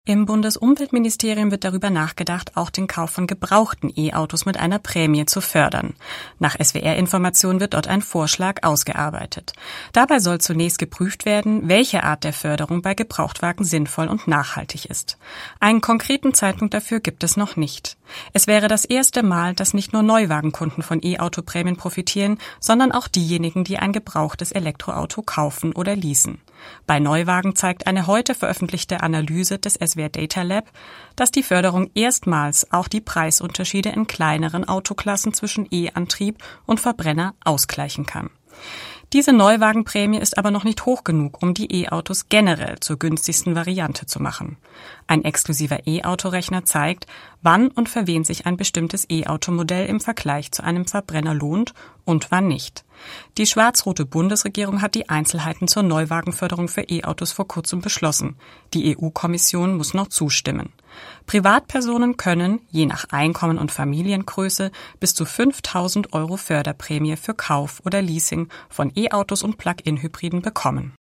Im Bundesumweltministerium wird darüber nachgedacht, auch den Kauf von gebrauchten E-Autos mit einer Prämie zu fördern. Nach SWR-Informationen wird dort ein Vorschlag ausgearbeitet. Dabei soll zunächst geprüft werden, welche Art der Förderung bei Gebrauchtwagen sinnvoll und nachhaltig ist. Einen konkreten Zeitpunkt dafür gibt es noch nicht. Es wäre das erste Mal, dass nicht nur Neuwagenkunden von E-Auto-Prämien profitieren, sondern auch diejenigen, die ein gebrauchtes Elektroauto kaufen oder leasen. Bei Neuwagen zeigt eine heute veröffentlichte Analyse des SWR Data Lab, dass die Förderung erstmals auch die Preisunterschiede in kleineren Autoklassen zwischen E-Antrieb und Verbrenner ausgleichen kann. Diese Neuwagenprämie ist aber noch nicht hoch genug, um die E-Autos generell zur günstigsten Variante zu machen. Ein exklusiver E-Auto-Rechner zeigt, wann und für wen sich ein bestimmtes E-Auto-Modell im Vergleich zu einem Verbrenner lohnt und wann nicht. Die schwarz-rote Bundesregierung hat die Einzelheiten zur Neuwagenförderung für E-Autos vor kurzem beschlossen. Die EU-Kommission muss noch zustimmen. Privatpersonen können, je nach Einkommen und Familiengröße, bis zu 5.000 € Förderprämie für Kauf oder Leasing von E-Autos und Plug-in-Hybriden bekommen.